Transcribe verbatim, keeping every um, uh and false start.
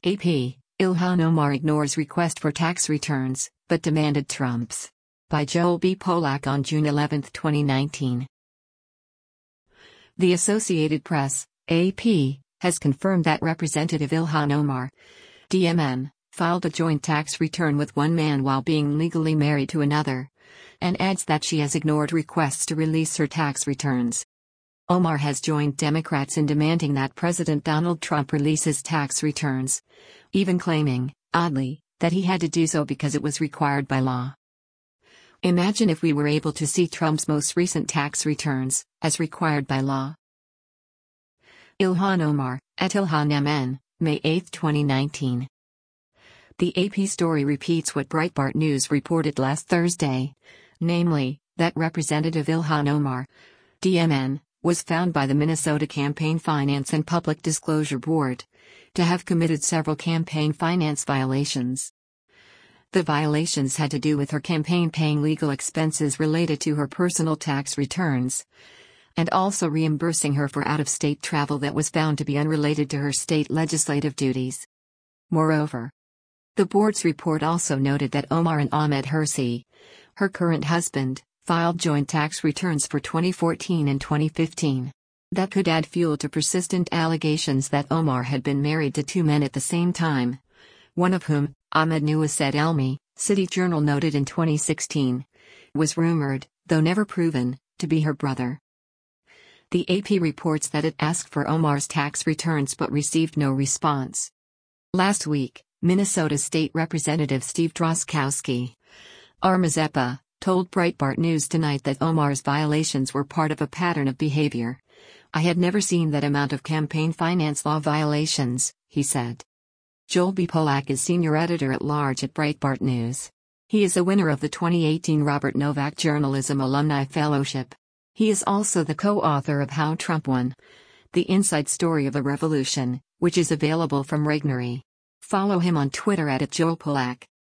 A P, Ilhan Omar ignores request for tax returns, but demanded Trump's. By Joel B. Polak on June eleventh, twenty nineteen. The Associated Press, A P, has confirmed that Representative Ilhan Omar, D M N, filed a joint tax return with one man while being legally married to another, and adds that she has ignored requests to release her tax returns. Omar has joined Democrats in demanding that President Donald Trump release his tax returns, even claiming, oddly, that he had to do so because it was required by law. Imagine if we were able to see Trump's most recent tax returns, as required by law. Ilhan Omar, at Ilhan M N, May eighth, twenty nineteen. The A P story repeats what Breitbart News reported last Thursday, namely, that Representative Ilhan Omar, D M N, was found by the Minnesota Campaign Finance and Public Disclosure Board to have committed several campaign finance violations. The violations had to do with her campaign paying legal expenses related to her personal tax returns, and also reimbursing her for out-of-state travel that was found to be unrelated to her state legislative duties. Moreover, the board's report also noted that Omar and Ahmed Hersi, her current husband, filed joint tax returns for twenty fourteen and twenty fifteen. That could add fuel to persistent allegations that Omar had been married to two men at the same time, one of whom, Ahmed Newasset Elmi, City Journal noted in twenty sixteen, was rumored, though never proven, to be her brother. The A P reports that it asked for Omar's tax returns but received no response. Last week, Minnesota State Representative Steve Droskowski, R. Mazeppa, told Breitbart News Tonight that Omar's violations were part of a pattern of behavior. I had never seen that amount of campaign finance law violations, he said. Joel B. Polak is senior editor-at-large at Breitbart News. He is a winner of the twenty eighteen Robert Novak Journalism Alumni Fellowship. He is also the co-author of How Trump Won: The Inside Story of a Revolution, which is available from Regnery. Follow him on Twitter at, at Joel Polak.